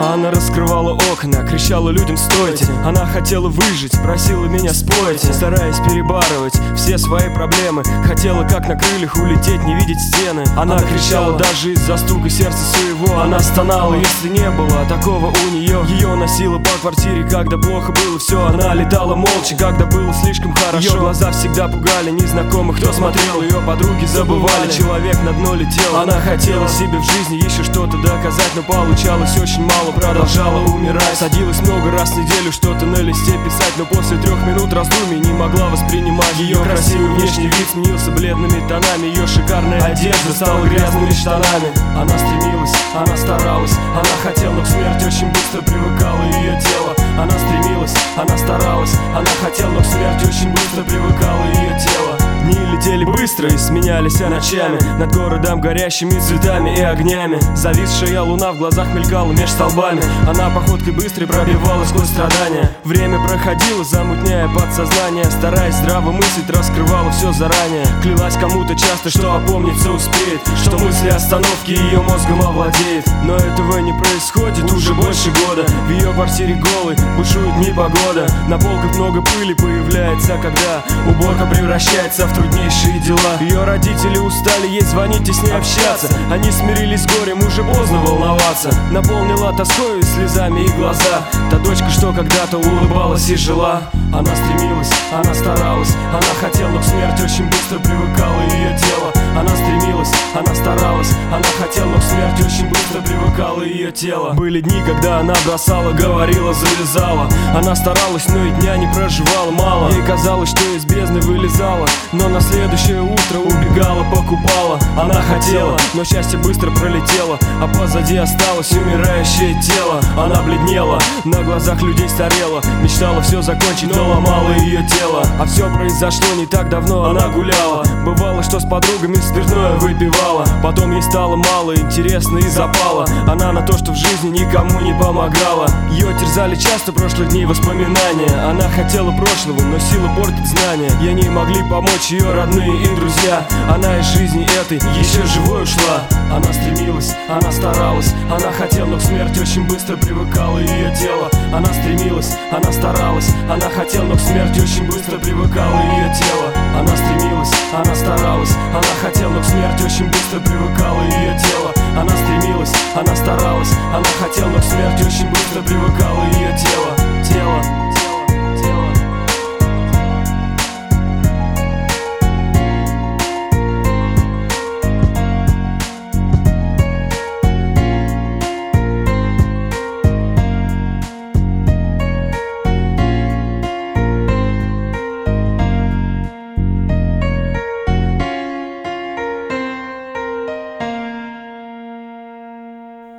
Она раскрывала окна, кричала людям «стойте». Она хотела выжить, просила меня «спойте». Стараясь перебарывать все свои проблемы, хотела как на крыльях улететь, не видеть стены. Она кричала даже из-за стука сердца своего. Она стонала, если не было такого у нее. Ее носило по квартире, когда плохо было все. Она летала молча, когда было слишком хорошо. Ее глаза всегда пугали незнакомых, кто смотрел. Ее подруги забывали, человек на дно летел. Она хотела себе в жизни еще что-то доказать, но получалось очень мало, продолжала умирать. Садилась много раз в неделю что-то на листе писать, но после 3 минут раздумий не могла воспринимать. Ее красивый внешний вид сменился бледными тонами. Ее шикарная одежда стала грязными штанами. Она стремилась, она старалась, она хотела, но к смерти очень быстро привыкала ее тело. Она стремилась, она старалась, она хотела, но к смерти очень быстро привыкала ее тело. Дни летели быстро и сменялись ночами над городом горящими цветами и огнями. Зависшая луна в глазах мелькала меж столбами. Она походкой быстрой пробивалась сквозь страдания. Время проходило, замутняя подсознание. Стараясь здраво мыслить, раскрывала все заранее. Клялась кому-то часто, что опомниться успеет, что мысли остановки ее мозгом овладеет. Но этого не происходит уже больше года. В ее квартире голой бушует непогода. На полках много пыли появляется, когда уборка превращается в труднейшие дела. Ее родители устали ей звонить и с ней общаться. Они смирились с горем, уже поздно волноваться. Наполнила тоской и слезами и глаза та дочка, что когда-то улыбалась и жила. Она стремилась, она старалась, она хотела, но к смерти очень быстро привыкала ее тело. Она стремилась, она старалась, она хотела, но к смерти очень быстро привыкала ее тело. Были дни, когда она бросала, говорила, завязала. Она старалась, но и дня не проживала мало. Ей казалось, что из бездны вылезала, но на следующее утро убегала, покупала. Она хотела, но счастье быстро пролетело, а позади осталось умирающее тело. Она бледнела, на глазах людей старела, мечтала все закончить, но ломала ее тело. А все произошло не так давно, она гуляла. Бывало, что с подругами спиртное выпивала. Потом ей стало мало, интересно и запала. Она на то, что в жизни никому не помогала. Ее терзали часто прошлых дней воспоминания. Она хотела прошлого, но сила портит знания. Ей не могли помочь ее родные и друзья. Она из жизни этой еще живой ушла. Она стремилась, она старалась, она хотела, но к смерти очень быстро привыкала ее тело. Она стремилась, она старалась, она хотела, но к смерти очень быстро привыкала ее тело. Она стремилась, она старалась, она хотела, но к смерти очень быстро привыкала ее тело. Она стремилась, она старалась, она хотела, но к смерти очень быстро привыкала ее тело.